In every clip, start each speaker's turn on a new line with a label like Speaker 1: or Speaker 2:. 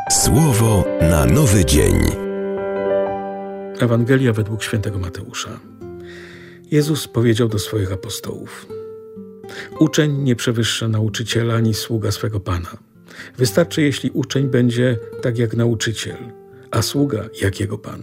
Speaker 1: Słowo na nowy dzień.
Speaker 2: Ewangelia według świętego Mateusza. Jezus powiedział do swoich apostołów: Uczeń nie przewyższa nauczyciela ani sługa swego Pana. Wystarczy, jeśli uczeń będzie tak jak nauczyciel, a sługa jak jego Pan.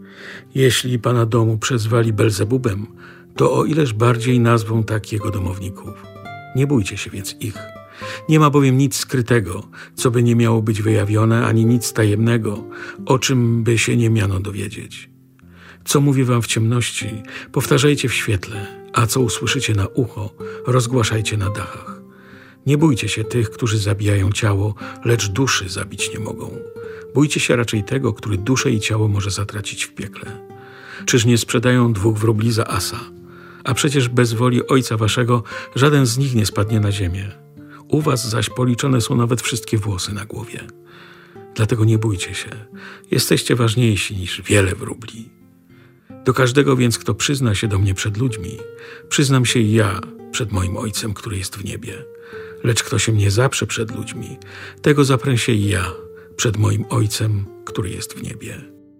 Speaker 2: Jeśli Pana domu przezwali Belzebubem, to o ileż bardziej nazwą tak jego domowników. Nie bójcie się więc ich. Nie ma bowiem nic skrytego, co by nie miało być wyjawione, ani nic tajemnego, o czym by się nie miano dowiedzieć. Co mówię wam w ciemności, powtarzajcie w świetle, a co usłyszycie na ucho, rozgłaszajcie na dachach. Nie bójcie się tych, którzy zabijają ciało, lecz duszy zabić nie mogą. Bójcie się raczej tego, który duszę i ciało może zatracić w piekle. Czyż nie sprzedają 2 wróbli za asa? A przecież bez woli Ojca waszego żaden z nich nie spadnie na ziemię. U was zaś policzone są nawet wszystkie włosy na głowie. Dlatego nie bójcie się. Jesteście ważniejsi niż wiele wróbli. Do każdego więc, kto przyzna się do mnie przed ludźmi, przyznam się i ja przed moim Ojcem, który jest w niebie. Lecz kto się mnie zaprze przed ludźmi, tego zaprę się i ja przed moim Ojcem, który jest w niebie.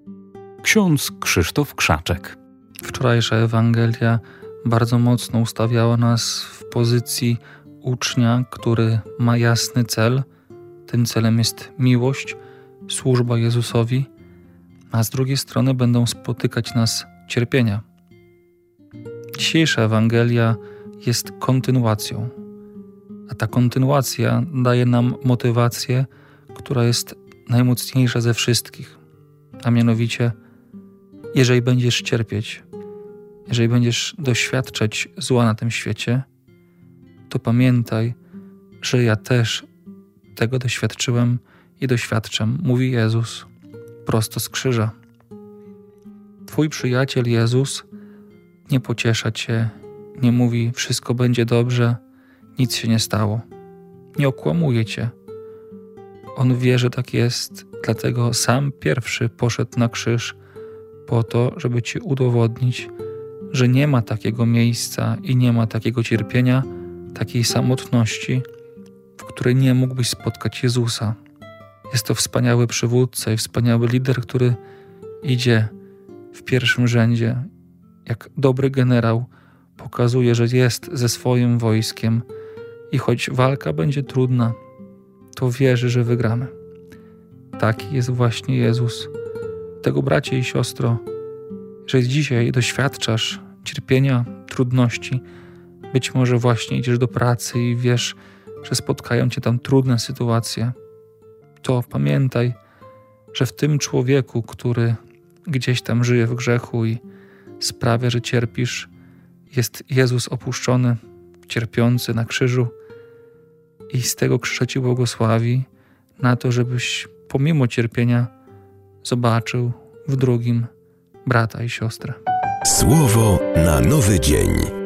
Speaker 3: Ksiądz Krzysztof Krzaczek.
Speaker 4: Wczorajsza Ewangelia bardzo mocno ustawiała nas w pozycji ucznia, który ma jasny cel. Tym celem jest miłość, służba Jezusowi, a z drugiej strony będą spotykać nas cierpienia. Dzisiejsza Ewangelia jest kontynuacją, a ta kontynuacja daje nam motywację, która jest najmocniejsza ze wszystkich, a mianowicie, jeżeli będziesz cierpieć, jeżeli będziesz doświadczać zła na tym świecie, to pamiętaj, że ja też tego doświadczyłem i doświadczam, mówi Jezus prosto z krzyża. Twój przyjaciel Jezus nie pociesza cię, nie mówi wszystko będzie dobrze, nic się nie stało. Nie okłamuje cię. On wie, że tak jest, dlatego sam pierwszy poszedł na krzyż po to, żeby ci udowodnić, że nie ma takiego miejsca i nie ma takiego cierpienia, takiej samotności, w której nie mógłbyś spotkać Jezusa. Jest to wspaniały przywódca i wspaniały lider, który idzie w pierwszym rzędzie. Jak dobry generał pokazuje, że jest ze swoim wojskiem i choć walka będzie trudna, to wierzy, że wygramy. Taki jest właśnie Jezus. Tego, bracie i siostro, że dzisiaj doświadczasz cierpienia, trudności, być może właśnie idziesz do pracy i wiesz, że spotkają cię tam trudne sytuacje, to pamiętaj, że w tym człowieku, który gdzieś tam żyje w grzechu i sprawia, że cierpisz, jest Jezus opuszczony, cierpiący na krzyżu i z tego krzyża ci błogosławi na to, żebyś pomimo cierpienia zobaczył w drugim brata i siostrę.
Speaker 1: Słowo na nowy dzień.